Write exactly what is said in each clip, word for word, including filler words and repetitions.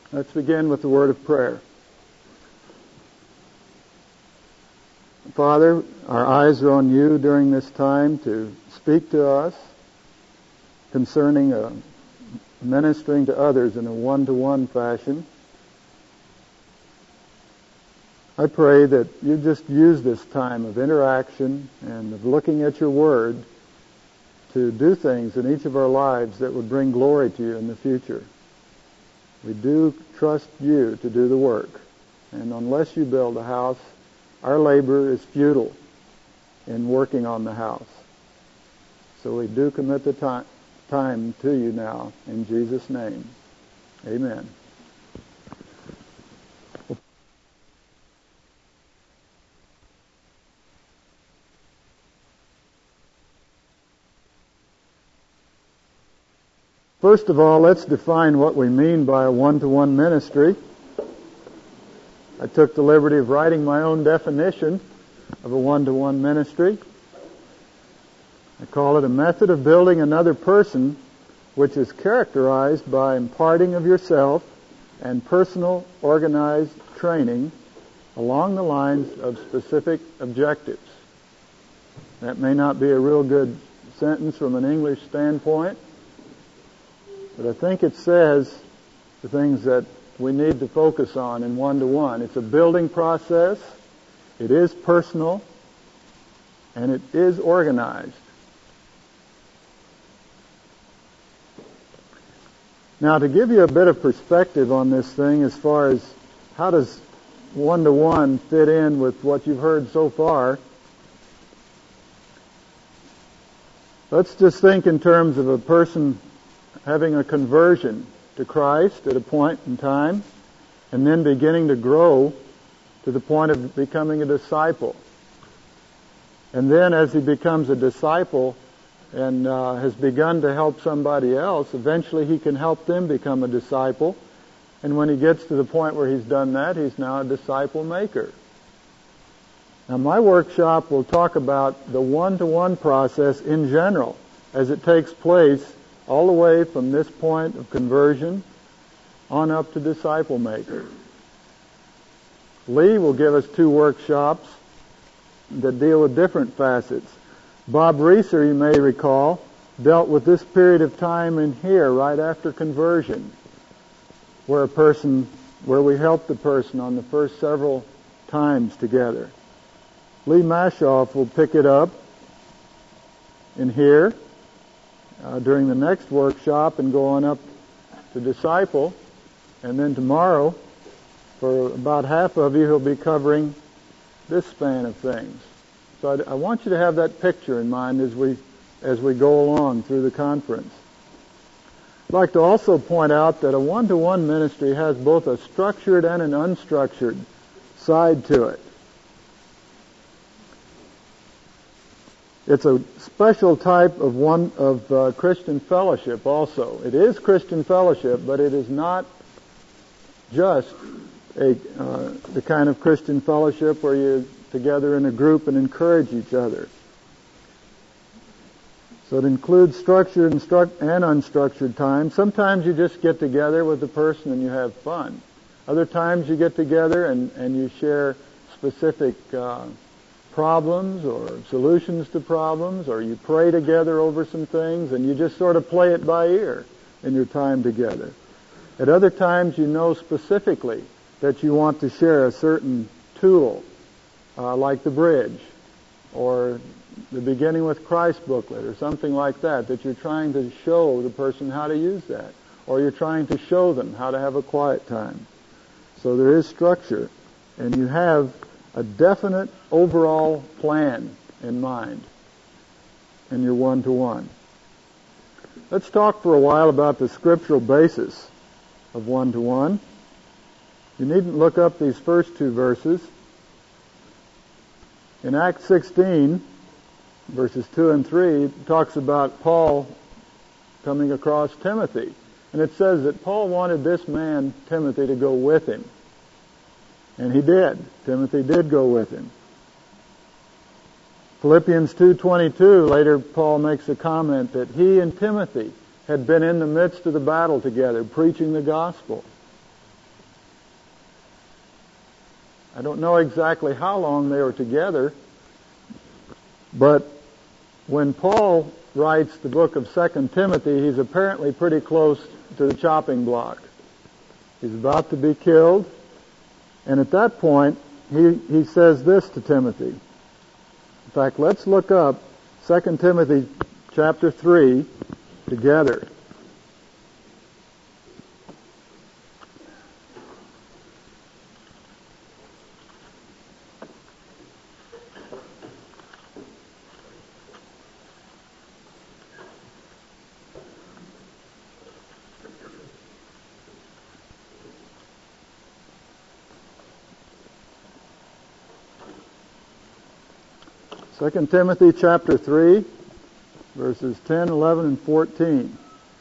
Let's begin with the word of prayer. Father, our eyes are on you during this time to speak to us concerning uh, ministering to others in a one-to-one fashion. I pray that you just use this time of interaction and of looking at your word to do things in each of our lives that would bring glory to you in the future. We do trust you to do the work. And unless you build a house, our labor is futile in working on the house. So we do commit the time, time to you now, in Jesus' name. Amen. First of all, let's define what we mean by a one-to-one ministry. I took the liberty of writing my own definition of a one-to-one ministry. I call it a method of building another person which is characterized by imparting of yourself and personal organized training along the lines of specific objectives. That may not be a real good sentence from an English standpoint, but I think it says the things that we need to focus on in one-to-one. It's a building process, it is personal, and it is organized. Now, to give you a bit of perspective on this thing as far as how does one-to-one fit in with what you've heard so far, let's just think in terms of a person having a conversion to Christ at a point in time, and then beginning to grow to the point of becoming a disciple. And then as he becomes a disciple and uh, has begun to help somebody else, eventually he can help them become a disciple. And when he gets to the point where he's done that, he's now a disciple maker. Now, my workshop will talk about the one-to-one process in general as it takes place all the way from this point of conversion on up to disciple maker. Lee will give us two workshops that deal with different facets. Bob Reeser, you may recall, dealt with this period of time in here right after conversion, where a person, where we helped the person on the first several times together. Lee Mashoff will pick it up in here Uh, during the next workshop and go on up to disciple. And then tomorrow, for about half of you, he'll be covering this span of things. So I, I want you to have that picture in mind as we as we go along through the conference. I'd like to also point out that a one-to-one ministry has both a structured and an unstructured side to it. It's a special type of one of uh, Christian fellowship also. It is Christian fellowship, but it is not just a uh, the kind of Christian fellowship where you're together in a group and encourage each other. So it includes structured and, stru- and unstructured time. Sometimes you just get together with the person and you have fun. Other times you get together and, and you share specific uh, problems or solutions to problems, or you pray together over some things and you just sort of play it by ear in your time together. At other times you know specifically that you want to share a certain tool, uh, like the bridge, or the Beginning with Christ booklet, or something like that, that you're trying to show the person how to use that, or you're trying to show them how to have a quiet time. So there is structure, and you have a definite overall plan in mind in your one-to-one. Let's talk for a while about the scriptural basis of one-to-one. You needn't look up these first two verses. In Acts sixteen, verses two and three, it talks about Paul coming across Timothy. And it says that Paul wanted this man, Timothy, to go with him. And he did. Timothy did go with him. Philippians two twenty-two, later Paul makes a comment that he and Timothy had been in the midst of the battle together, preaching the gospel. I don't know exactly how long they were together, but when Paul writes the book of Second Timothy, he's apparently pretty close to the chopping block. He's about to be killed, and at that point, he, he says this to Timothy. In fact, let's look up Second Timothy chapter three together. Second Timothy chapter three, verses ten, eleven, and fourteen.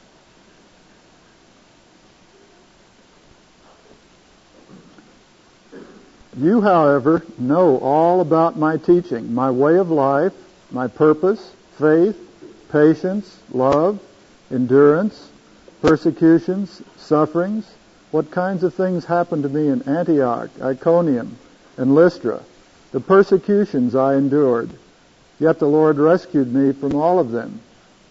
You, however, know all about my teaching, my way of life, my purpose, faith, patience, love, endurance, persecutions, sufferings, what kinds of things happened to me in Antioch, Iconium, and Lystra, the persecutions I endured. Yet the Lord rescued me from all of them.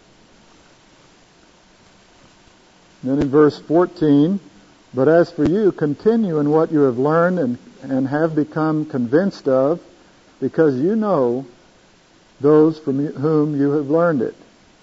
Then in verse fourteen, but as for you, continue in what you have learned and, and have become convinced of, because you know those from whom you have learned it.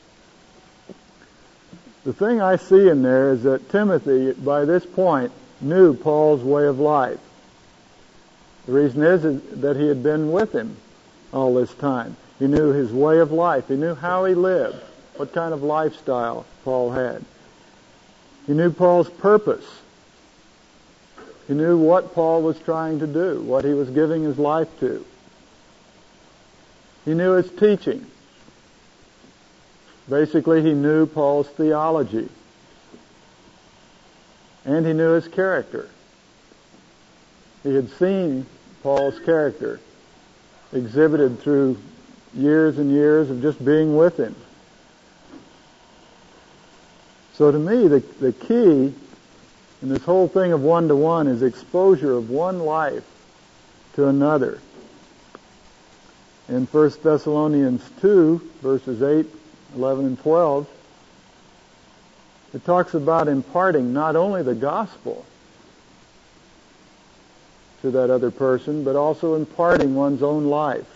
The thing I see in there is that Timothy, by this point, knew Paul's way of life. The reason is, is that he had been with him all this time. He knew his way of life. He knew how he lived, what kind of lifestyle Paul had. He knew Paul's purpose. He knew what Paul was trying to do, what he was giving his life to. He knew his teaching. Basically, he knew Paul's theology. And he knew his character. He had seen Paul's character exhibited through years and years of just being with him. So to me, the, the key in this whole thing of one-to-one is exposure of one life to another. In First Thessalonians two, verses eight, eleven, and twelve, it talks about imparting not only the gospel to that other person, but also imparting one's own life.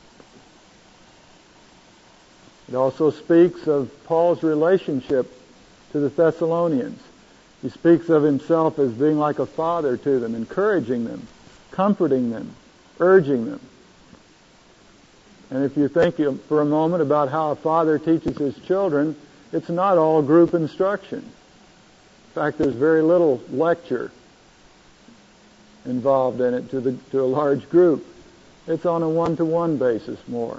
It also speaks of Paul's relationship to the Thessalonians. He speaks of himself as being like a father to them, encouraging them, comforting them, urging them. And if you think for a moment about how a father teaches his children, it's not all group instruction. In fact, there's very little lecture involved in it to the to a large group. It's on a one-to-one basis more.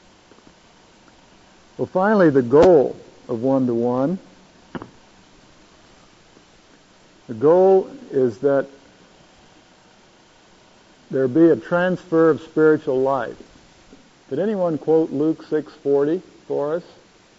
Well, finally, the goal of one-to-one. The goal is that there be a transfer of spiritual life. Did anyone quote Luke six forty for us?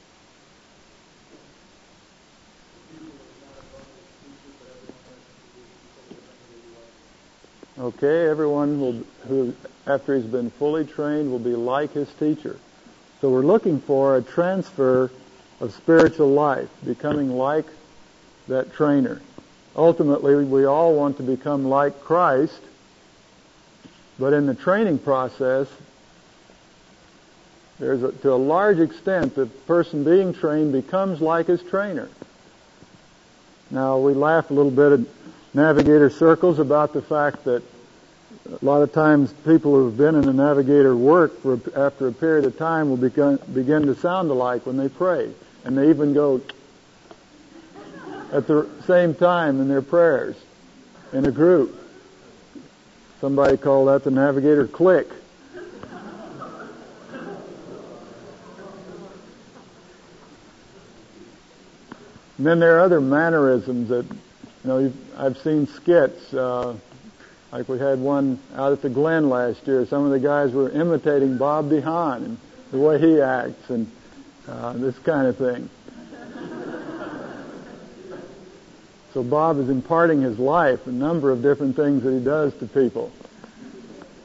Okay, everyone will, who, after he's been fully trained, will be like his teacher. So we're looking for a transfer of spiritual life, becoming like that trainer. Ultimately, we all want to become like Christ, but in the training process, there's a, to a large extent, the person being trained becomes like his trainer. Now, we laugh a little bit at navigator circles about the fact that a lot of times people who have been in the navigator work for, after a period of time will begin, begin to sound alike when they pray. And they even go at the same time in their prayers in a group. Somebody called that the navigator click. And then there are other mannerisms that, you know, you've, I've seen skits, uh, like we had one out at the Glen last year. Some of the guys were imitating Bob DeHaan and the way he acts and uh, this kind of thing. So Bob is imparting his life, a number of different things that he does to people.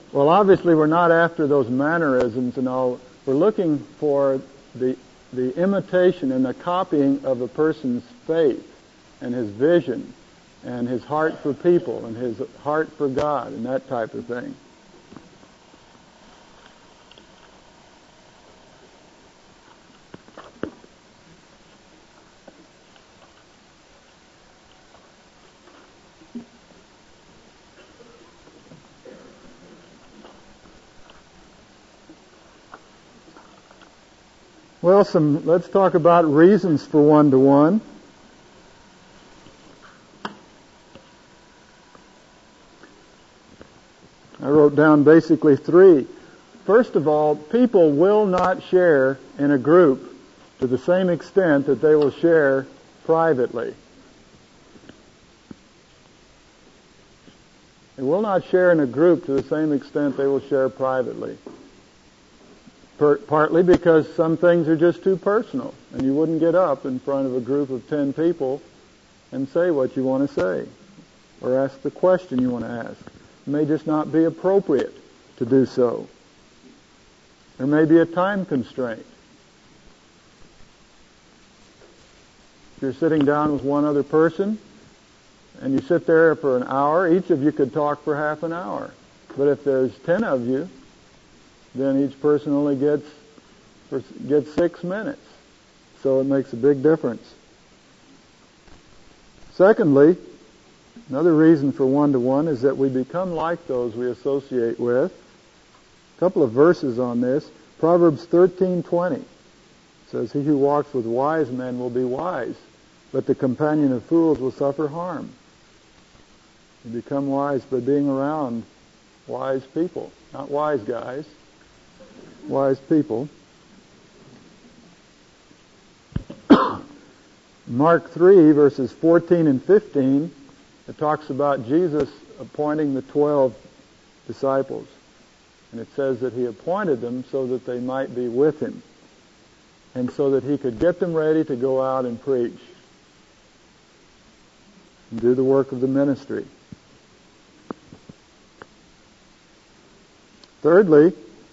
Well, obviously we're not after those mannerisms and all. We're looking for the the imitation and the copying of a person's faith and his vision and his heart for people and his heart for God and that type of thing. Well, some let's talk about reasons for one-to-one. I wrote down basically three. First of all, people will not share in a group to the same extent that they will share privately. They will not share in a group to the same extent they will share privately. Per, partly because some things are just too personal, and you wouldn't get up in front of a group of ten people and say what you want to say, or ask the question you want to ask. It may just not be appropriate to do so. There may be a time constraint. If you're sitting down with one other person, and you sit there for an hour, each of you could talk for half an hour. But if there's ten of you, then each person only gets gets six minutes. So it makes a big difference. Secondly, another reason for one-to-one is that we become like those we associate with. A couple of verses on this. Proverbs thirteen twenty says, "He who walks with wise men will be wise, but the companion of fools will suffer harm." You become wise by being around wise people, not wise guys. Wise people. Mark three, verses fourteen and fifteen, it talks about Jesus appointing the twelve disciples. And it says that he appointed them so that they might be with him, and so that he could get them ready to go out and preach and do the work of the ministry. Thirdly,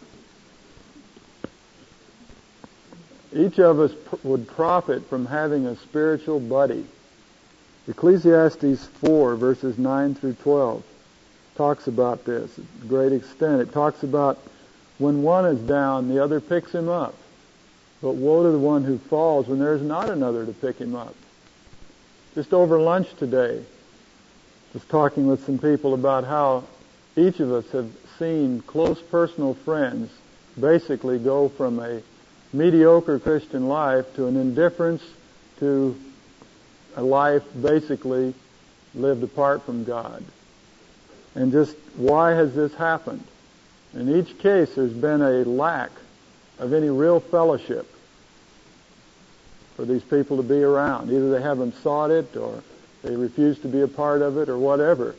each of us would profit from having a spiritual buddy. Ecclesiastes four, verses nine through twelve, talks about this to a great extent. It talks about when one is down, the other picks him up. But woe to the one who falls when there is not another to pick him up. Just over lunch today, I was talking with some people about how each of us have seen close personal friends basically go from a mediocre Christian life to an indifference to a life basically lived apart from God. And just why has this happened? In each case, there's been a lack of any real fellowship for these people to be around. Either they haven't sought it, or they refuse to be a part of it, or whatever.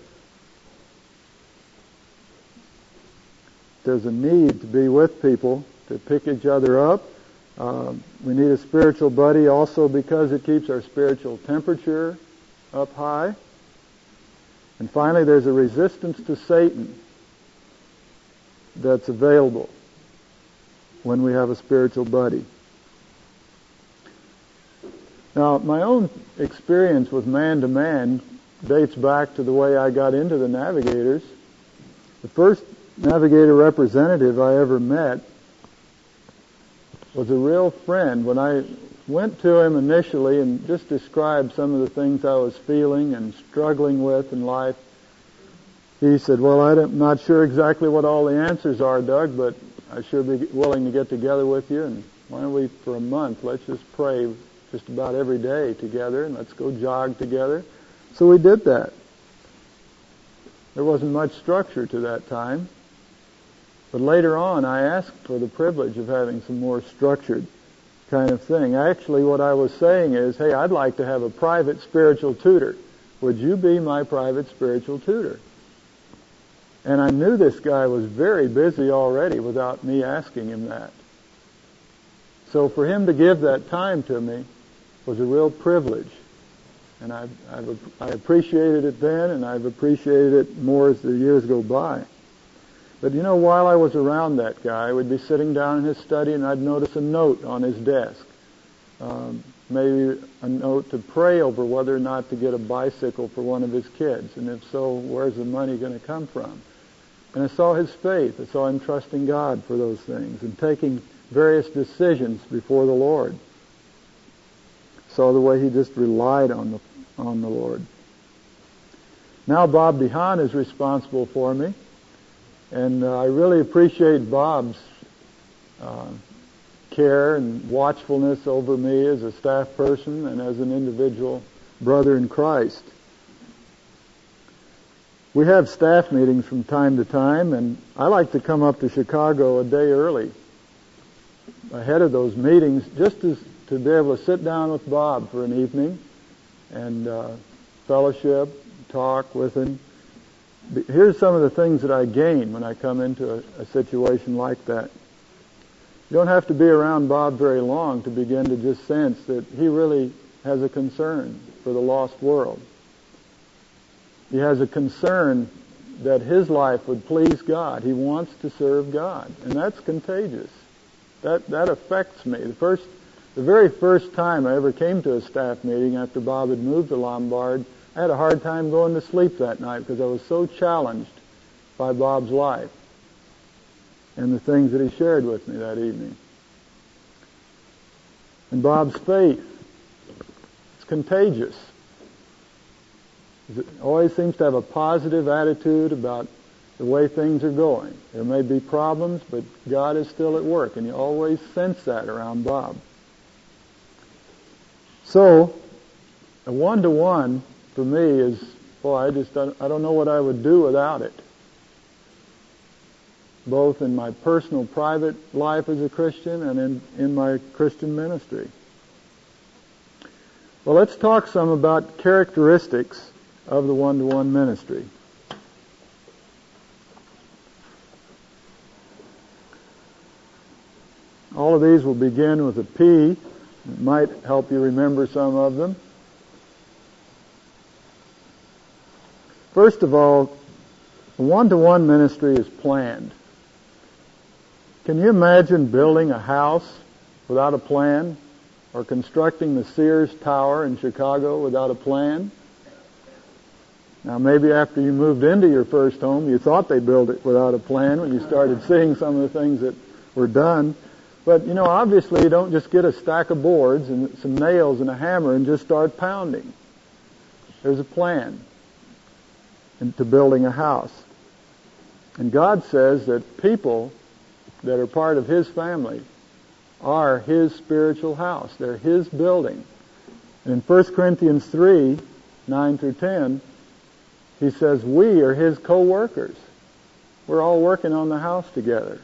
There's a need to be with people, to pick each other up. Uh, we need a spiritual buddy also because it keeps our spiritual temperature up high. And finally, there's a resistance to Satan that's available when we have a spiritual buddy. Now, my own experience with man-to-man dates back to the way I got into the Navigators. The first Navigator representative I ever met was a real friend. When I went to him initially and just described some of the things I was feeling and struggling with in life, he said, "Well, I'm not sure exactly what all the answers are, Doug, but I sure be willing to get together with you, and why don't we, for a month, let's just pray just about every day together, and let's go jog together." So we did that. There wasn't much structure to that time. But later on, I asked for the privilege of having some more structured kind of thing. Actually, what I was saying is, hey, I'd like to have a private spiritual tutor. Would you be my private spiritual tutor? And I knew this guy was very busy already without me asking him that. So for him to give that time to me was a real privilege. And I've, I've, I appreciated it then, and I've appreciated it more as the years go by. But you know, while I was around that guy, I would be sitting down in his study and I'd notice a note on his desk. Um, maybe a note to pray over whether or not to get a bicycle for one of his kids. And if so, where's the money going to come from? And I saw his faith. I saw him trusting God for those things and taking various decisions before the Lord. Saw the way he just relied on the on the Lord. Now Bob DeHaan is responsible for me, and uh, I really appreciate Bob's uh, care and watchfulness over me as a staff person and as an individual brother in Christ. We have staff meetings from time to time, and I like to come up to Chicago a day early ahead of those meetings just to, to be able to sit down with Bob for an evening and uh, fellowship, talk with him. Here's some of the things that I gain when I come into a, a situation like that. You don't have to be around Bob very long to begin to just sense that he really has a concern for the lost world. He has a concern that his life would please God. He wants to serve God, and that's contagious. That that affects me. The first, the very first time I ever came to a staff meeting after Bob had moved to Lombard, I had a hard time going to sleep that night because I was so challenged by Bob's life and the things that he shared with me that evening. And Bob's faith, it's contagious. He always seems to have a positive attitude about the way things are going. There may be problems, but God is still at work, and you always sense that around Bob. So, a one-to-one for me is, boy, I just don't, I don't know what I would do without it. Both in my personal, private life as a Christian and in, in my Christian ministry. Well, let's talk some about characteristics of the one-to-one ministry. All of these will begin with a P. It might help you remember some of them. First of all, the one-to-one ministry is planned. Can you imagine building a house without a plan, or constructing the Sears Tower in Chicago without a plan? Now, maybe after you moved into your first home, you thought they built it without a plan when you started seeing some of the things that were done. But, you know, obviously you don't just get a stack of boards and some nails and a hammer and just start pounding. There's a plan into building a house. And God says that people that are part of His family are His spiritual house. They're His building. And in First Corinthians three, nine through ten, He says we are His co-workers. We're all working on the house together.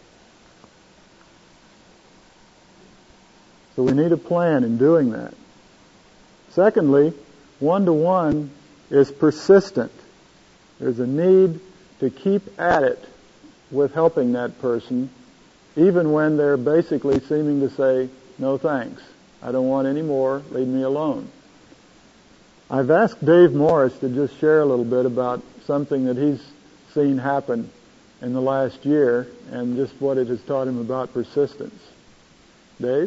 So we need a plan in doing that. Secondly, one-to-one is persistent. There's a need to keep at it with helping that person, even when they're basically seeming to say, no thanks, I don't want any more, leave me alone. I've asked Dave Morris to just share a little bit about something that he's seen happen in the last year and just what it has taught him about persistence. Dave?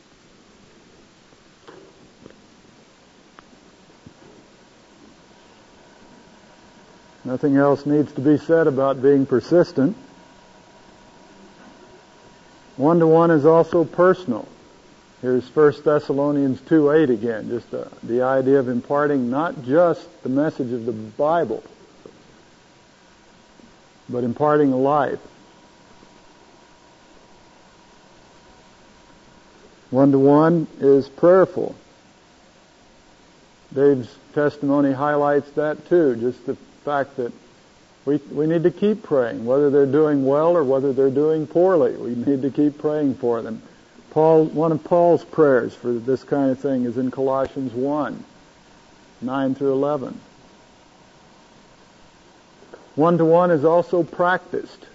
Nothing else needs to be said about being persistent. One-to-one is also personal. Here's First Thessalonians two eight again, just the, the idea of imparting not just the message of the Bible, but imparting a life. One-to-one is prayerful. Dave's testimony highlights that too, just the fact that we we need to keep praying, whether they're doing well or whether they're doing poorly. We need to keep praying for them. Paul, one of Paul's prayers for this kind of thing is in Colossians one, nine through eleven. One-to-one is also practiced.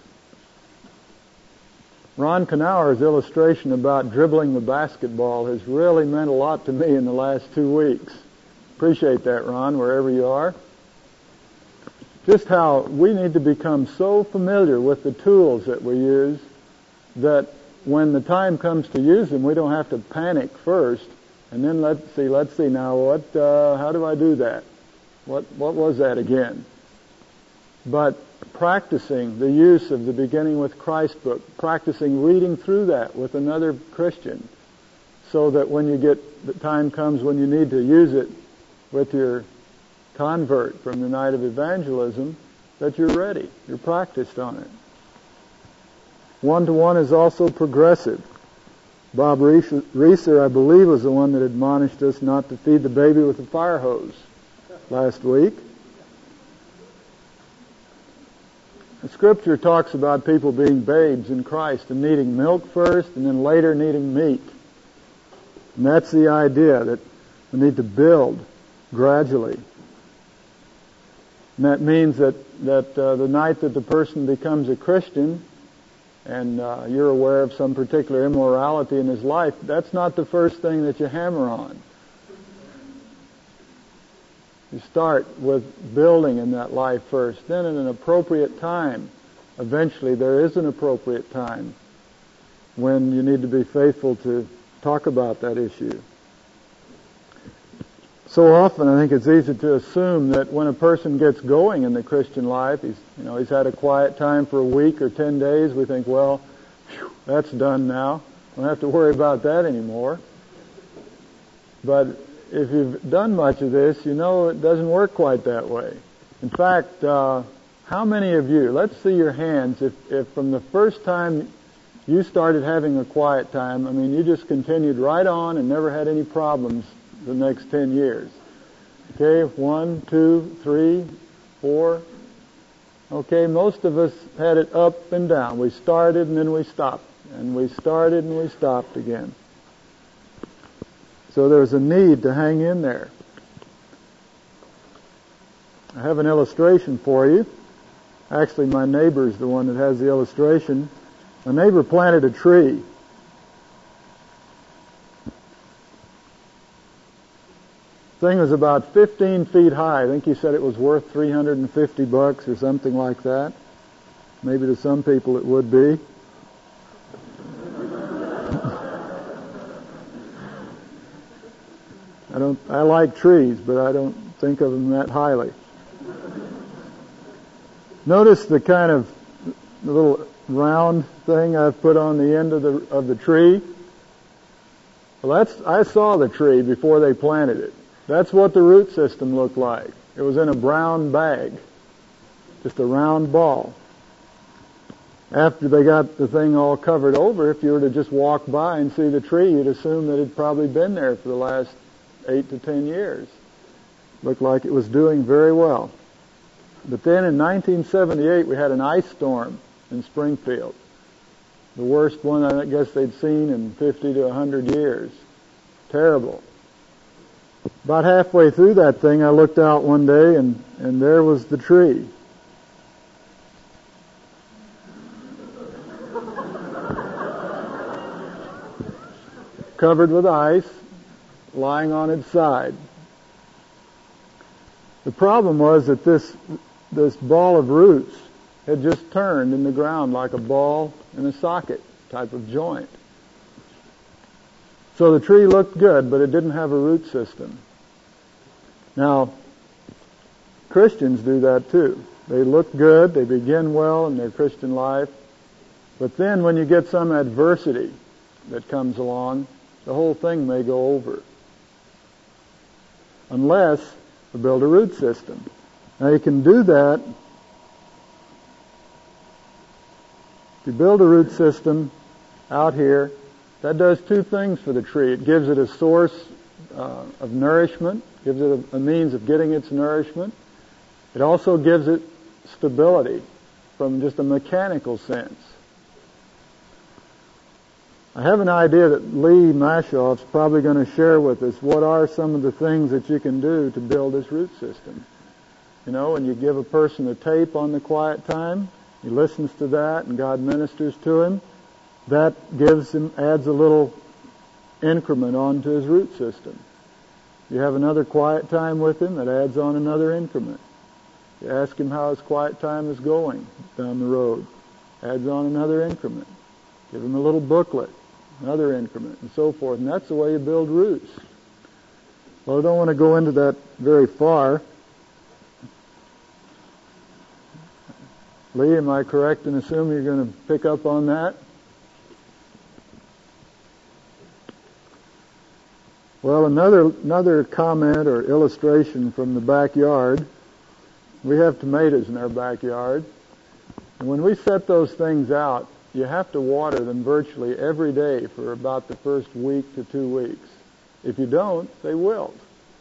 Ron Knauer's illustration about dribbling the basketball has really meant a lot to me in the last two weeks. Appreciate that, Ron, wherever you are. just how we need to become so familiar with the tools that we use that when the time comes to use them, we don't have to panic first, and then let's see, let's see now, what, uh, how do I do that? What, what was that again? But practicing the use of the Beginning with Christ book, practicing reading through that with another Christian, so that when you get, the time comes when you need to use it with your convert from the night of evangelism, that you're ready, you're practiced on it. One-to-one is also progressive. Bob Reeser, I believe, was the one that admonished us not to feed the baby with a fire hose last week. The Scripture talks about people being babes in Christ and needing milk first and then later needing meat. And that's the idea, that we need to build gradually. And that means that, that uh, the night that the person becomes a Christian and uh, you're aware of some particular immorality in his life, that's not the first thing that you hammer on. You start with building in that life first. Then at an appropriate time, eventually there is an appropriate time when you need to be faithful to talk about that issue. So often I think it's easy to assume that when a person gets going in the Christian life, he's, you know, he's had a quiet time for a week or ten days, we think, well, whew, that's done now. Don't have to worry about that anymore. But if you've done much of this, you know it doesn't work quite that way. In fact, uh, how many of you, let's see your hands, if, if from the first time you started having a quiet time, I mean, you just continued right on and never had any problems the next ten years. Okay, one, two, three, four. Okay, most of us had it up and down. We started and then we stopped. And we started and we stopped again. So there's a need to hang in there. I have an illustration for you. Actually, my neighbor's the one that has the illustration. My neighbor planted a tree. Thing was about fifteen feet high. I think he said it was worth three hundred fifty bucks or something like that. Maybe to some people it would be. I don't. I like trees, but I don't think of them that highly. Notice the kind of the little round thing I've put on the end of the of the tree. Well, that's. I saw the tree before they planted it. That's what the root system looked like. It was in a brown bag, just a round ball. After they got the thing all covered over, if you were to just walk by and see the tree, you'd assume that it'd probably been there for the last eight to ten years. Looked like it was doing very well. But then in nineteen seventy-eight, we had an ice storm in Springfield. The worst one I guess they'd seen in fifty to one hundred years. Terrible. About halfway through that thing, I looked out one day, and, and there was the tree. Covered with ice, lying on its side. The problem was that this this ball of roots had just turned in the ground like a ball in a socket type of joint. So the tree looked good, but it didn't have a root system. Now, Christians do that too. They look good, they begin well in their Christian life, but then when you get some adversity that comes along, the whole thing may go over. Unless we build a root system. Now you can do that. If you build a root system out here, that does two things for the tree. It gives it a source uh, of nourishment, gives it a, a means of getting its nourishment. It also gives it stability from just a mechanical sense. I have an idea that Lee Mashoff's probably going to share with us what are some of the things that you can do to build this root system. You know, when you give a person a tape on the quiet time, he listens to that and God ministers to him. That gives him, adds a little increment onto his root system. You have another quiet time with him, that adds on another increment. You ask him how his quiet time is going down the road. Adds on another increment. Give him a little booklet, another increment, and so forth. And that's the way you build roots. Well, I don't want to go into that very far. Lee, am I correct in assuming you're going to pick up on that? Well, another another comment or illustration from the backyard. We have tomatoes in our backyard. And when we set those things out, you have to water them virtually every day for about the first week to two weeks. If you don't, they wilt.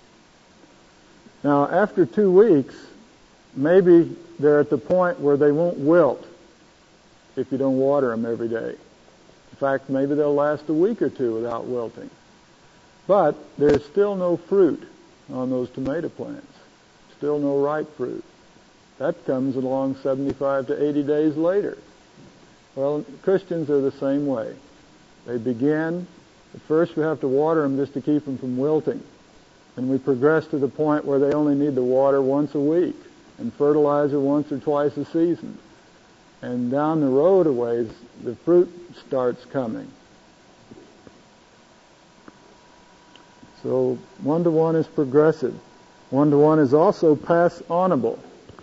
Now, after two weeks, maybe they're at the point where they won't wilt if you don't water them every day. In fact, maybe they'll last a week or two without wilting. But there's still no fruit on those tomato plants. Still no ripe fruit. That comes along seventy-five to eighty days later. Well, Christians are the same way. They begin, at first we have to water them just to keep them from wilting. And we progress to the point where they only need to water once a week and fertilizer once or twice a season. And down the road a ways, the fruit starts coming. So one-to-one is progressive. One-to-one is also pass-onable.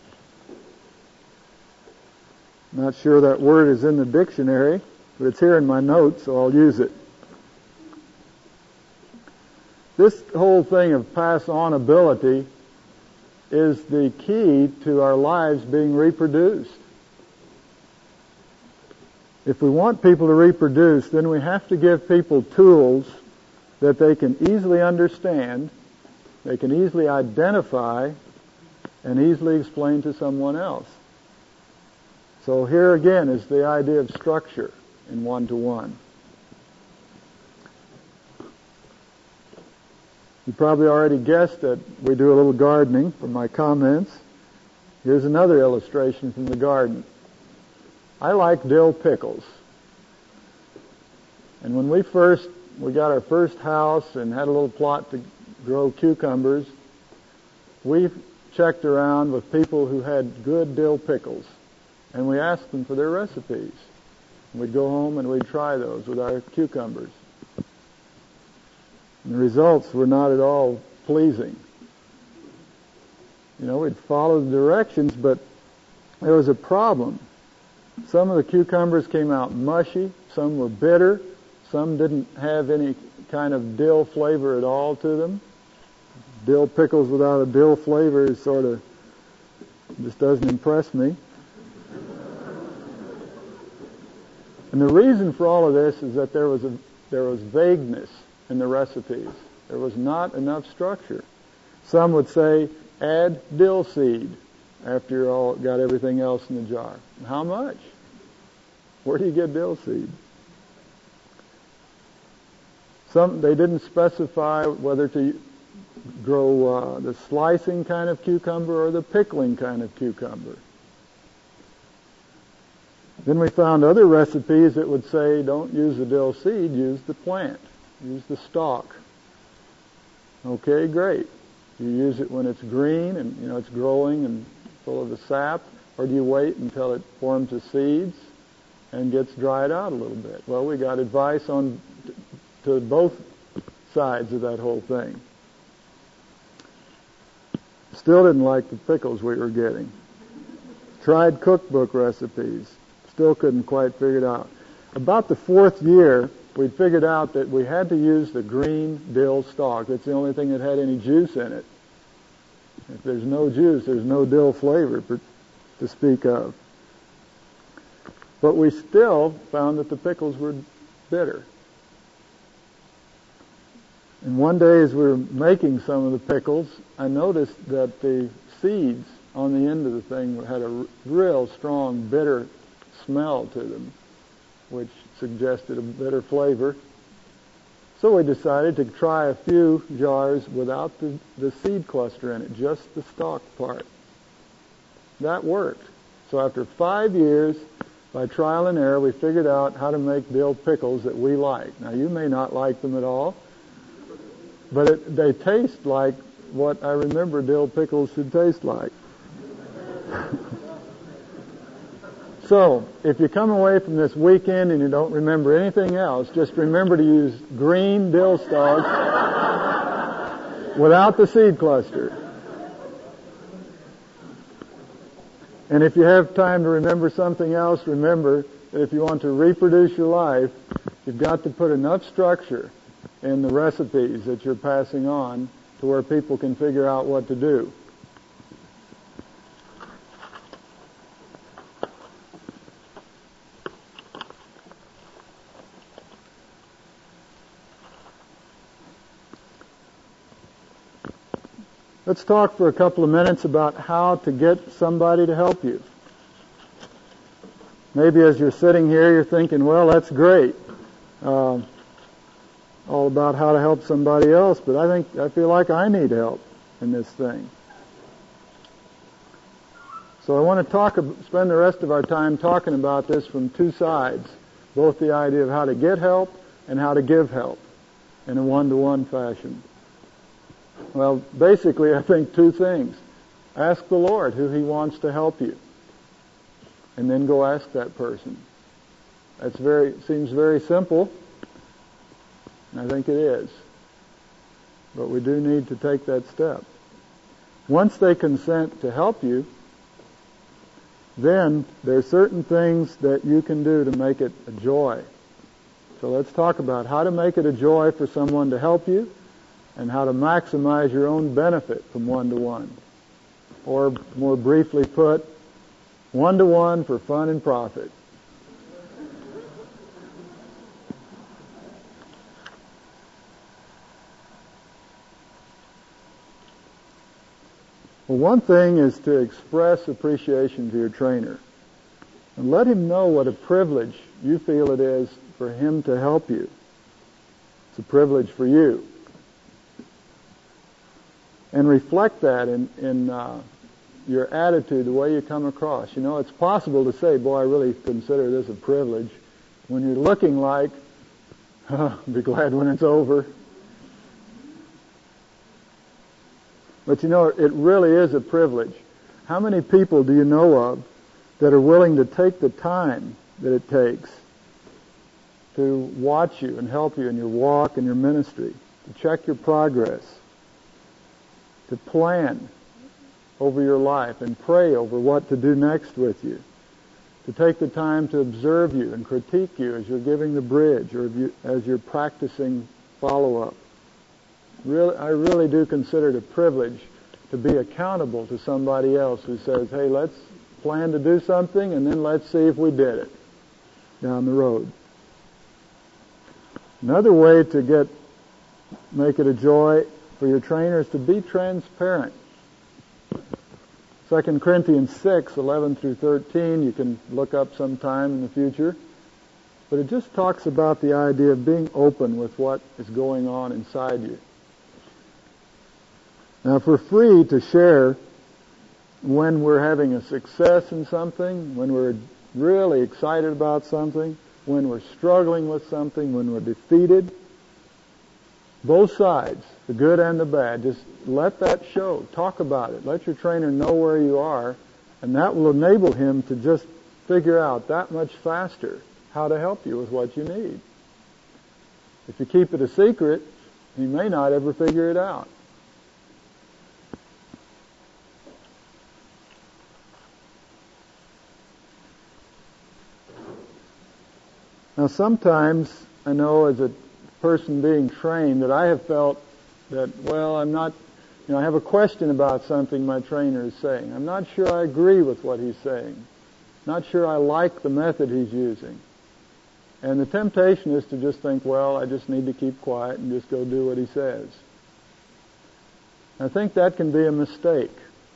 Not sure that word is in the dictionary, but it's here in my notes, so I'll use it. This whole thing of pass-onability is the key to our lives being reproduced. If we want people to reproduce, then we have to give people tools that they can easily understand, they can easily identify, and easily explain to someone else. So here again is the idea of structure in one-to-one. You probably already guessed that we do a little gardening from my comments. Here's another illustration from the garden. I like dill pickles. And when we first, we got our first house and had a little plot to grow cucumbers, we checked around with people who had good dill pickles. And we asked them for their recipes. We'd go home and we'd try those with our cucumbers. And the results were not at all pleasing. You know, we'd follow the directions, but there was a problem. Some of the cucumbers came out mushy, some were bitter, some didn't have any kind of dill flavor at all to them. Dill pickles without a dill flavor is sort of, just doesn't impress me. And the reason for all of this is that there was a there was vagueness in the recipes. There was not enough structure. Some would say, add dill seed after you all got everything else in the jar. How much? Where do you get dill seed? Some they didn't specify whether to grow uh, the slicing kind of cucumber or the pickling kind of cucumber. Then we found other recipes that would say, don't use the dill seed, use the plant, use the stalk. Okay, great. Do you use it when it's green and you know it's growing and full of the sap, or do you wait until it forms the seeds and gets dried out a little bit? Well, we got advice on to both sides of that whole thing. Still didn't like the pickles we were getting. Tried cookbook recipes. Still couldn't quite figure it out. About the fourth year, we figured out that we had to use the green dill stalk. That's the only thing that had any juice in it. If there's no juice, there's no dill flavor for, to speak of. But we still found that the pickles were bitter. And one day as we were making some of the pickles, I noticed that the seeds on the end of the thing had a r- real strong bitter smell to them, which suggested a bitter flavor. So we decided to try a few jars without the, the seed cluster in it, just the stalk part. That worked. So after five years, by trial and error, we figured out how to make dill pickles that we like. Now, you may not like them at all, but it, they taste like what I remember dill pickles should taste like. So, if you come away from this weekend and you don't remember anything else, just remember to use green dill stalks without the seed cluster. And if you have time to remember something else, remember that if you want to reproduce your life, you've got to put enough structure in the recipes that you're passing on to where people can figure out what to do. Let's talk for a couple of minutes about how to get somebody to help you. Maybe as you're sitting here, you're thinking, well, that's great. Uh, all about how to help somebody else, but I think, I feel like I need help in this thing. So I want to talk, spend the rest of our time talking about this from two sides, both the idea of how to get help and how to give help in a one-to-one fashion. Well, basically, I think two things. Ask the Lord who He wants to help you, and then go ask that person. That's very, seems very simple, and I think it is. But we do need to take that step. Once they consent to help you, then there are certain things that you can do to make it a joy. So let's talk about how to make it a joy for someone to help you, and how to maximize your own benefit from one-to-one. Or, more briefly put, one-to-one for fun and profit. Well, one thing is to express appreciation to your trainer. And let him know what a privilege you feel it is for him to help you. It's a privilege for you. And reflect that in, in uh, your attitude, the way you come across. You know, it's possible to say, boy, I really consider this a privilege, when you're looking like, oh, I'll be glad when it's over. But you know, it really is a privilege. How many people do you know of that are willing to take the time that it takes to watch you and help you in your walk and your ministry, to check your progress, to plan over your life and pray over what to do next with you, to take the time to observe you and critique you as you're giving the bridge or you, as you're practicing follow-up. Really, I really do consider it a privilege to be accountable to somebody else who says, hey, let's plan to do something and then let's see if we did it down the road. Another way to get make it a joy for your trainer is to be transparent. Second Corinthians six, eleven through thirteen, you can look up sometime in the future. But it just talks about the idea of being open with what is going on inside you. Now, if we're free to share when we're having a success in something, when we're really excited about something, when we're struggling with something, when we're defeated, both sides, the good and the bad, just let that show. Talk about it. Let your trainer know where you are, and that will enable him to just figure out that much faster how to help you with what you need. If you keep it a secret, he may not ever figure it out. Now, sometimes I know as a person being trained that I have felt that, well, I'm not, you know, I have a question about something my trainer is saying. I'm not sure I agree with what he's saying. Not sure I like the method he's using. And the temptation is to just think, well, I just need to keep quiet and just go do what he says. I think that can be a mistake.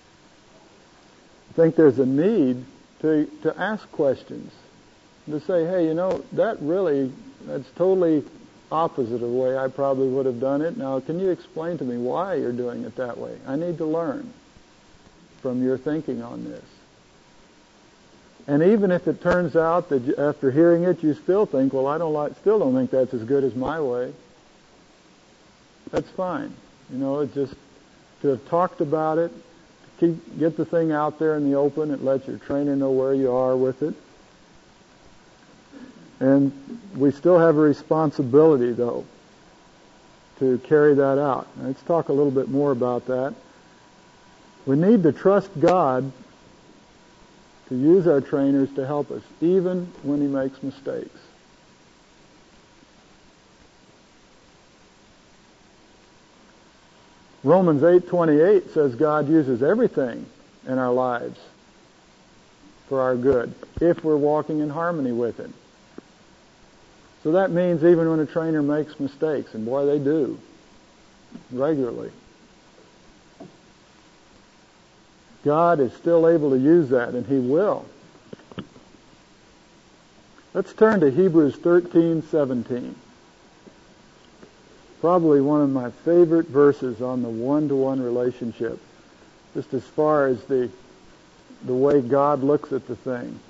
I think there's a need to, to ask questions. To say, hey, you know, that really, that's totally opposite of the way I probably would have done it. Now, can you explain to me why you're doing it that way? I need to learn from your thinking on this. And even if it turns out that you, after hearing it, you still think, well, I don't like, still don't think that's as good as my way, that's fine. You know, it's just to have talked about it, to keep, get the thing out there in the open, and let your trainer know where you are with it. And we still have a responsibility, though, to carry that out. Let's talk a little bit more about that. We need to trust God to use our trainers to help us, even when he makes mistakes. Romans eight twenty-eight says God uses everything in our lives for our good, if we're walking in harmony with him. So that means even when a trainer makes mistakes, and boy, they do, regularly, God is still able to use that, and he will. Let's turn to Hebrews thirteen seventeen. Probably one of my favorite verses on the one-to-one relationship, just as far as the the way God looks at the thing.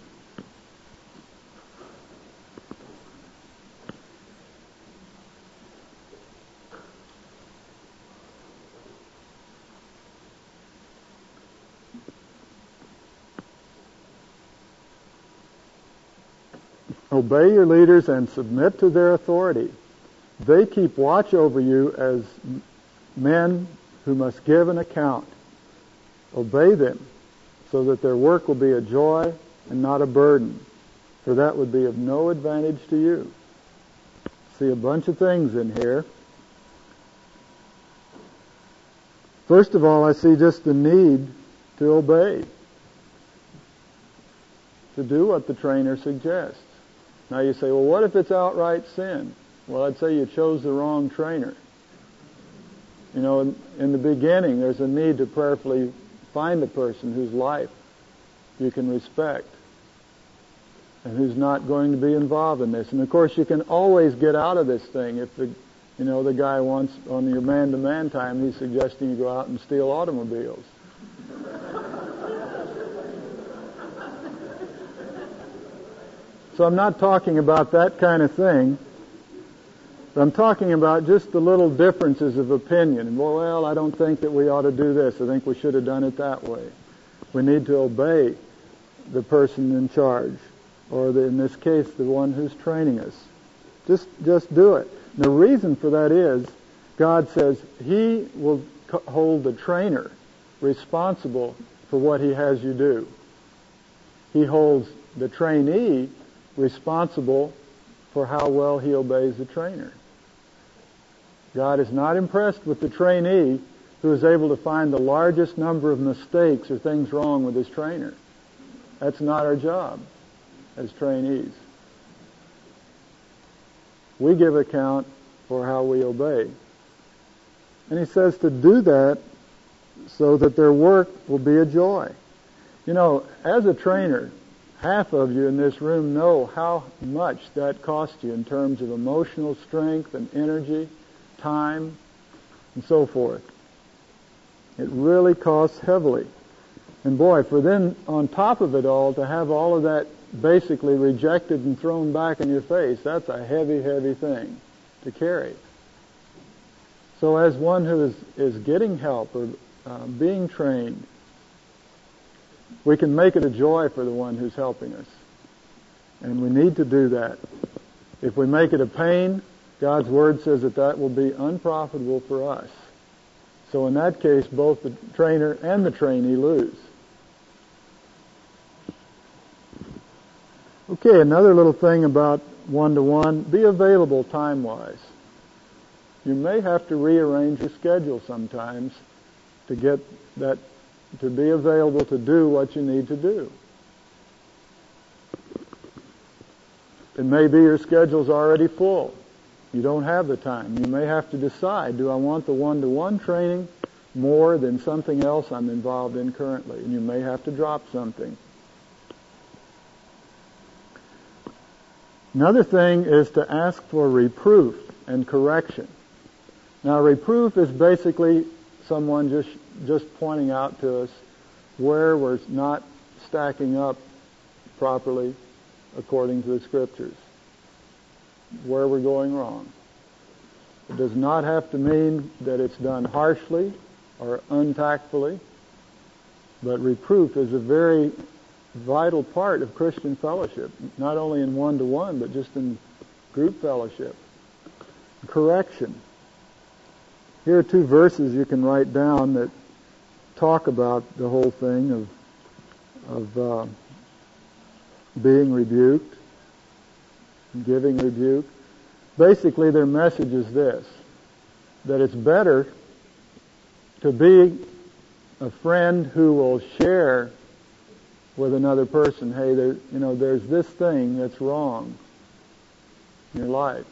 Obey your leaders and submit to their authority. They keep watch over you as men who must give an account. Obey them so that their work will be a joy and not a burden, for that would be of no advantage to you. See a bunch of things in here. First of all, I see just the need to obey, to do what the trainer suggests. Now you say, well, what if it's outright sin? Well, I'd say you chose the wrong trainer. You know, in, in the beginning, there's a need to prayerfully find a person whose life you can respect and who's not going to be involved in this. And of course, you can always get out of this thing if the, you know, the guy wants, on your man-to-man time, he's suggesting you go out and steal automobiles. So I'm not talking about that kind of thing. But I'm talking about just the little differences of opinion. Well, I don't think that we ought to do this. I think we should have done it that way. We need to obey the person in charge, or the, in this case, the one who's training us. Just, just do it. And the reason for that is God says he will hold the trainer responsible for what he has you do. He holds the trainee responsible for how well he obeys the trainer. God is not impressed with the trainee who is able to find the largest number of mistakes or things wrong with his trainer. That's not our job as trainees. We give account for how we obey. And he says to do that so that their work will be a joy. You know, as a trainer, half of you in this room know how much that costs you in terms of emotional strength and energy, time, and so forth. It really costs heavily. And boy, for then on top of it all to have all of that basically rejected and thrown back in your face, that's a heavy, heavy thing to carry. So as one who is, is getting help or uh, being trained, we can make it a joy for the one who's helping us. And we need to do that. If we make it a pain, God's Word says that that will be unprofitable for us. So in that case, both the trainer and the trainee lose. Okay, another little thing about one-to-one, be available time-wise. You may have to rearrange your schedule sometimes to get that, to be available to do what you need to do. It may be your schedule's already full. You don't have the time. You may have to decide, do I want the one-to-one training more than something else I'm involved in currently? And you may have to drop something. Another thing is to ask for reproof and correction. Now, reproof is basically someone just just pointing out to us where we're not stacking up properly according to the Scriptures, where we're going wrong. It does not have to mean that it's done harshly or untactfully, but reproof is a very vital part of Christian fellowship, not only in one-to-one, but just in group fellowship. Correction. Here are two verses you can write down that talk about the whole thing of of uh, being rebuked, and giving rebuke. Basically, their message is this: that it's better to be a friend who will share with another person. Hey, there, you know, there's this thing that's wrong in your life.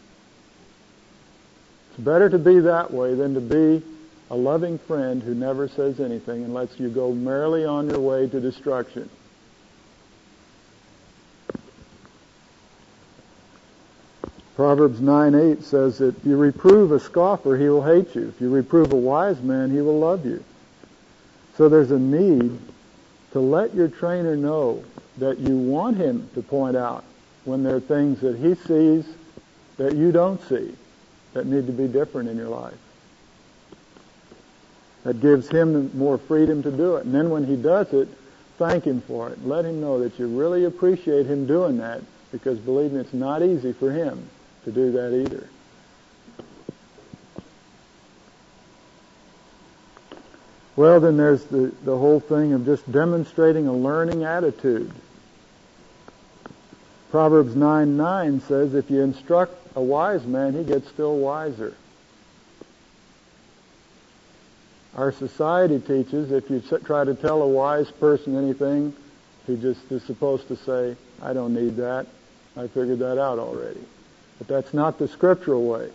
It's better to be that way than to be a loving friend who never says anything and lets you go merrily on your way to destruction. Proverbs nine eight says that if you reprove a scoffer, he will hate you. If you reprove a wise man, he will love you. So there's a need to let your trainer know that you want him to point out when there are things that he sees that you don't see, that need to be different in your life. That gives him more freedom to do it. And then when he does it, thank him for it. Let him know that you really appreciate him doing that, because believe me, it's not easy for him to do that either. Well, then there's the, the whole thing of just demonstrating a learning attitude. Proverbs nine nine says, if you instruct a wise man, he gets still wiser. Our society teaches if you try to tell a wise person anything, he just is supposed to say, I don't need that. I figured that out already. But that's not the scriptural way.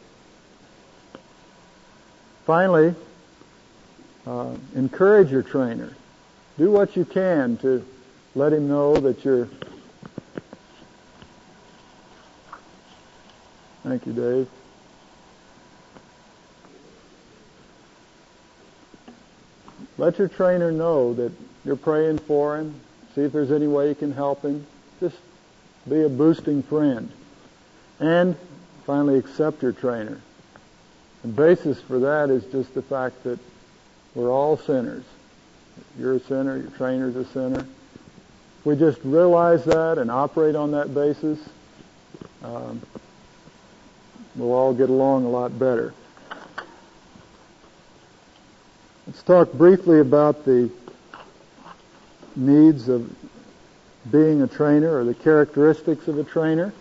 Finally, uh, encourage your trainer. Do what you can to let him know that you're... Thank you, Dave. Let your trainer know that you're praying for him. See if there's any way you can help him. Just be a boosting friend. And finally, accept your trainer. The basis for that is just the fact that we're all sinners. You're a sinner, your trainer's a sinner. If we just realize that and operate on that basis, um, we'll all get along a lot better. Let's talk briefly about the needs of being a trainer, or the characteristics of a trainer.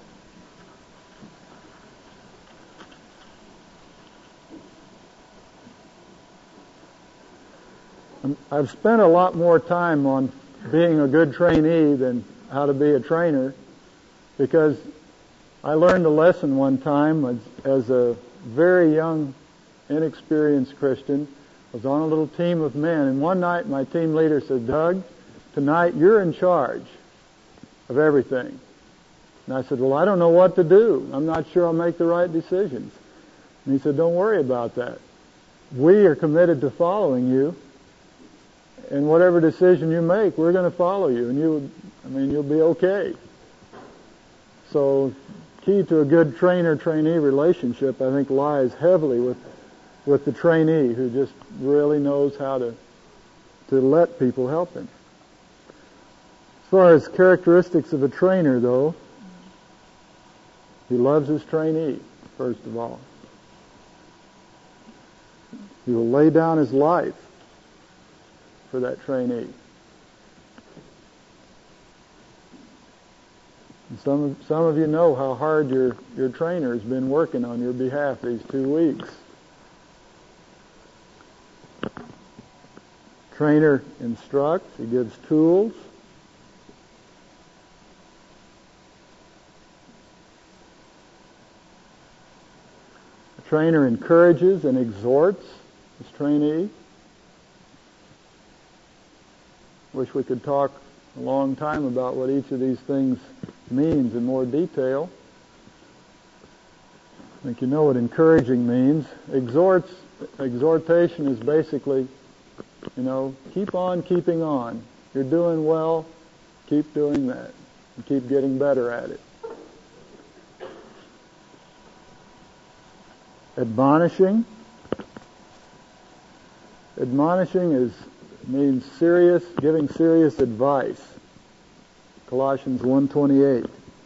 I've spent a lot more time on being a good trainee than how to be a trainer, because I learned a lesson one time as, as a very young, inexperienced Christian. I was on a little team of men, and one night my team leader said, Doug, tonight you're in charge of everything. And I said, well, I don't know what to do. I'm not sure I'll make the right decisions. And he said, don't worry about that. We are committed to following you, and whatever decision you make, we're going to follow you, and you, I mean, you'll be okay. So, key to a good trainer-trainee relationship, I think, lies heavily with with the trainee who just really knows how to to let people help him. As far as characteristics of a trainer, though, he loves his trainee, first of all. He will lay down his life for that trainee. And some of, some of you know how hard your, your trainer has been working on your behalf these two weeks. Trainer instructs, he gives tools. The trainer encourages and exhorts his trainee. Wish we could talk a long time about what each of these things means in more detail. I think you know what encouraging means. Exhorts, exhortation is basically, you know, keep on keeping on. You're doing well, keep doing that. And keep getting better at it. Admonishing. Admonishing is means serious, giving serious advice. Colossians one twenty-eight.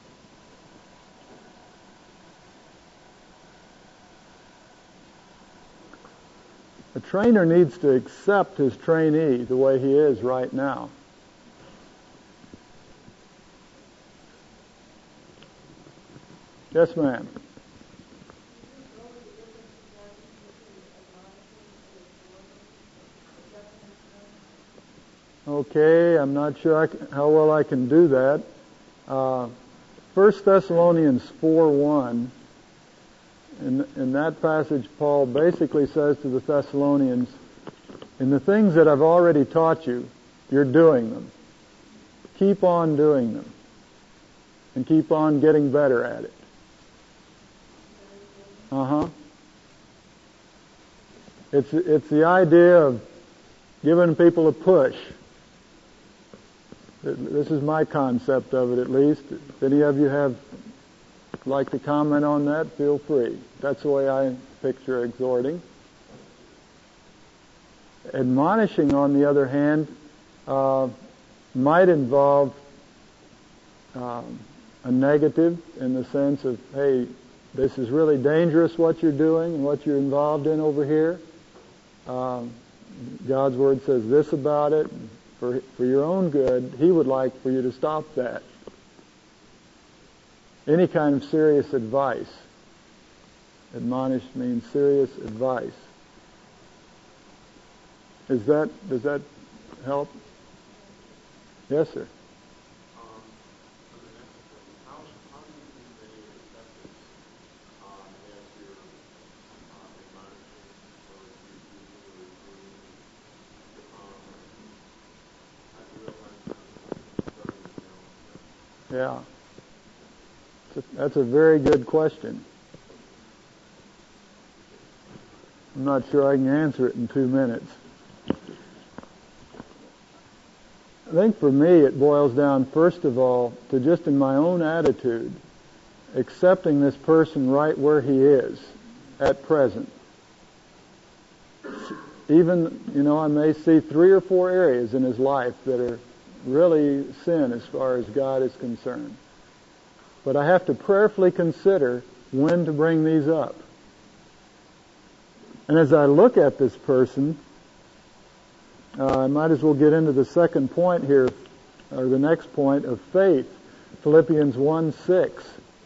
A trainer needs to accept his trainee the way he is right now. Yes, ma'am. Okay, I'm not sure I can, how well I can do that. Uh, First Thessalonians four one, in, in that passage, Paul basically says to the Thessalonians, in the things that I've already taught you, you're doing them. Keep on doing them. And keep on getting better at it. Uh-huh. It's, it's the idea of giving people a push. This is my concept of it, at least. If any of you have like to comment on that, feel free. That's the way I picture exhorting. Admonishing, on the other hand, uh, might involve um, a negative in the sense of, hey, this is really dangerous what you're doing and what you're involved in over here. Um, God's Word says this about it. For, for your own good, He would like for you to stop that. Any kind of serious advice. Admonish means serious advice. Is that, does that help? Yes, sir. Yeah. That's a very good question. I'm not sure I can answer it in two minutes. I think for me it boils down, first of all, to just in my own attitude, accepting this person right where he is at present. Even, you know, I may see three or four areas in his life that are really sin as far as God is concerned. But I have to prayerfully consider when to bring these up. And as I look at this person, uh, I might as well get into the second point here, or the next point of faith, Philippians one six.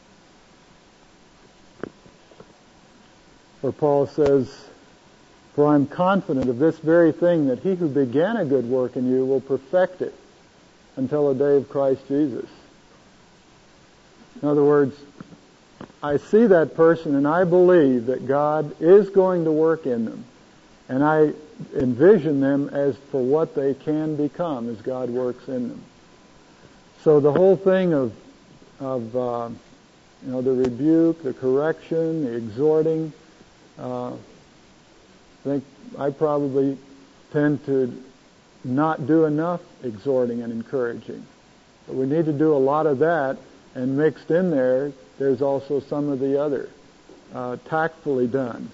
Where Paul says, for I'm confident of this very thing, that he who began a good work in you will perfect it until the day of Christ Jesus. In other words, I see that person and I believe that God is going to work in them. And I envision them as for what they can become as God works in them. So the whole thing of, of uh, you know, the rebuke, the correction, the exhorting, uh, I think I probably tend to not do enough exhorting and encouraging. But we need to do a lot of that, and mixed in there, there's also some of the other, uh, tactfully done.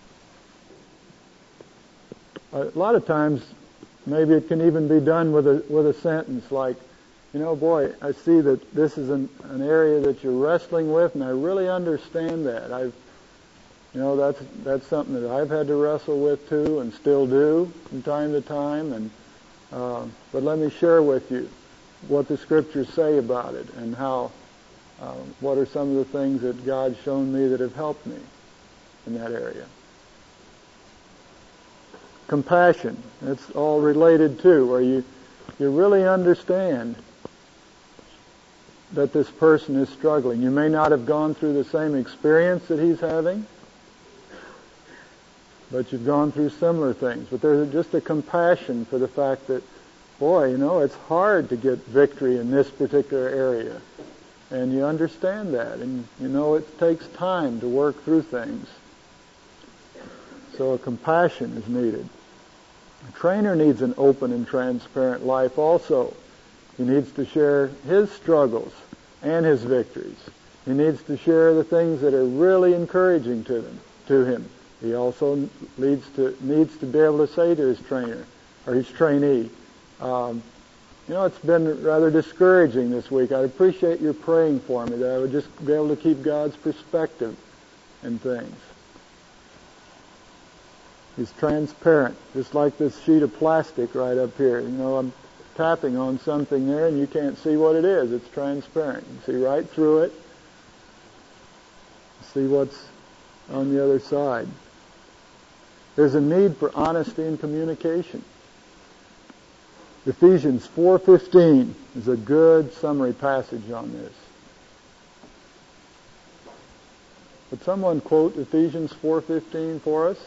A lot of times, maybe it can even be done with a with a sentence like, you know, boy, I see that this is an, an area that you're wrestling with, and I really understand that. I've You know, that's that's something that I've had to wrestle with too, and still do from time to time. And uh, but let me share with you what the Scriptures say about it, and how uh, what are some of the things that God's shown me that have helped me in that area. Compassion, that's all related too, where you you really understand that this person is struggling. You may not have gone through the same experience that he's having, but you've gone through similar things. But there's just a compassion for the fact that, boy, you know, it's hard to get victory in this particular area. And you understand that. And you know it takes time to work through things. So a compassion is needed. A trainer needs an open and transparent life also. He needs to share his struggles and his victories. He needs to share the things that are really encouraging to them, to him. He also leads to, needs to be able to say to his trainer, or his trainee, um, You know, it's been rather discouraging this week. I'd appreciate your praying for me, that I would just be able to keep God's perspective in things. He's transparent, just like this sheet of plastic right up here. You know, I'm tapping on something there and you can't see what it is. It's transparent. You can see right through it. See what's on the other side. There's a need for honesty and communication. Ephesians four fifteen is a good summary passage on this. Would someone quote Ephesians four fifteen for us?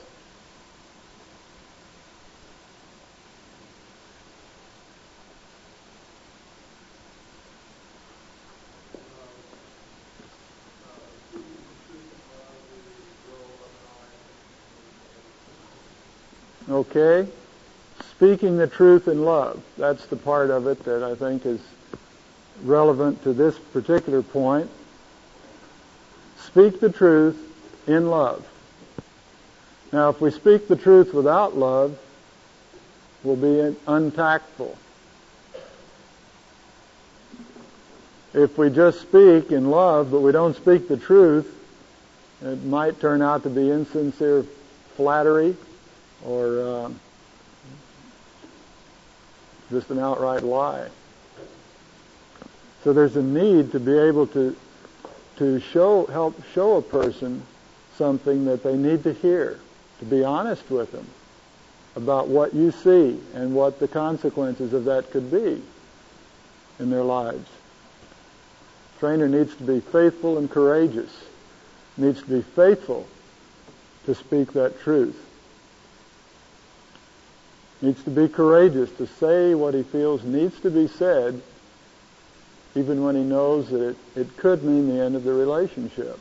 Okay? Speaking the truth in love. That's the part of it that I think is relevant to this particular point. Speak the truth in love. Now, if we speak the truth without love, we'll be untactful. If we just speak in love, but we don't speak the truth, it might turn out to be insincere flattery, or uh, just an outright lie. So there's a need to be able to to show help show a person something that they need to hear, to be honest with them about what you see and what the consequences of that could be in their lives. The trainer needs to be faithful and courageous, needs to be faithful to speak that truth. Needs to be courageous to say what he feels needs to be said, even when he knows that it, it could mean the end of the relationship.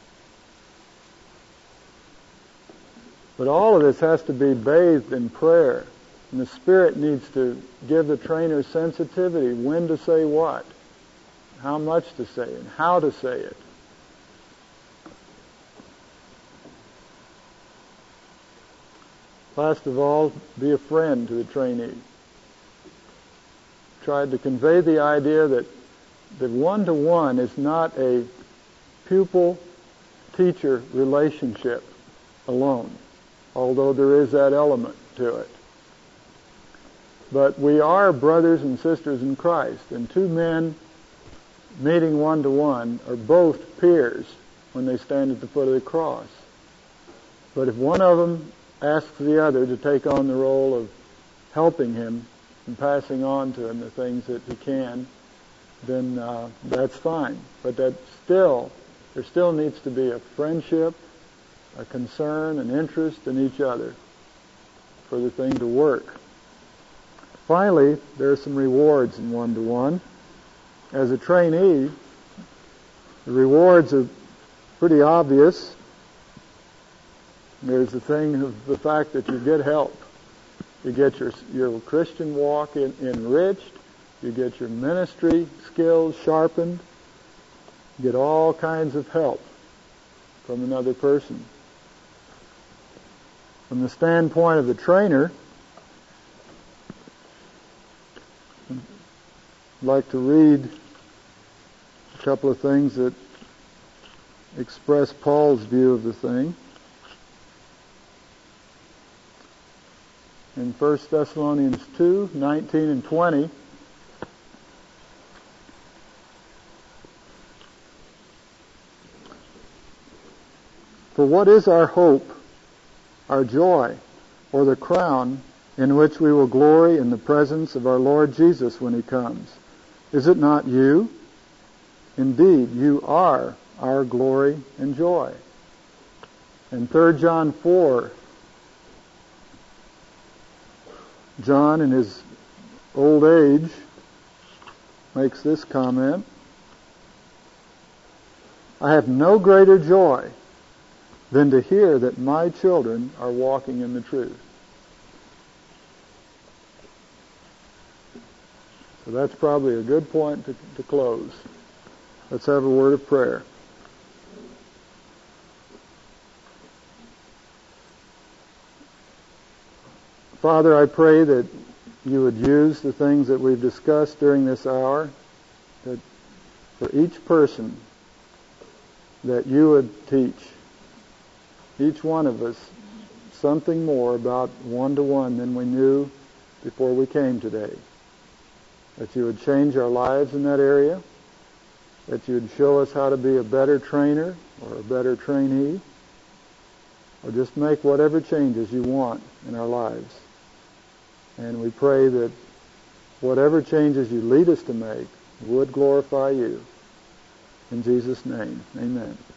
But all of this has to be bathed in prayer. And the Spirit needs to give the trainer sensitivity, when to say what, how much to say, and how to say it. Last of all, be a friend to the trainee. Tried to convey the idea that that one-to-one is not a pupil-teacher relationship alone, although there is that element to it. But we are brothers and sisters in Christ, and two men meeting one-to-one are both peers when they stand at the foot of the cross. But if one of them asks the other to take on the role of helping him and passing on to him the things that he can, then uh, that's fine. But that still, there still needs to be a friendship, a concern, an interest in each other for the thing to work. Finally, there are some rewards in one-to-one. As a trainee, the rewards are pretty obvious. There's the thing of the fact that you get help. You get your your Christian walk in, enriched. You get your ministry skills sharpened. You get all kinds of help from another person. From the standpoint of the trainer, I'd like to read a couple of things that express Paul's view of the thing. In First Thessalonians two, nineteen and twenty, for what is our hope, our joy, or the crown in which we will glory in the presence of our Lord Jesus when He comes? Is it not you? Indeed, you are our glory and joy. In Third John four, John, in his old age, makes this comment: I have no greater joy than to hear that my children are walking in the truth. So that's probably a good point to, to close. Let's have a word of prayer. Father, I pray that you would use the things that we've discussed during this hour, that for each person that you would teach each one of us something more about one-to-one than we knew before we came today. That you would change our lives in that area, that you would show us how to be a better trainer or a better trainee, or just make whatever changes you want in our lives. And we pray that whatever changes you lead us to make would glorify you. In Jesus' name, amen.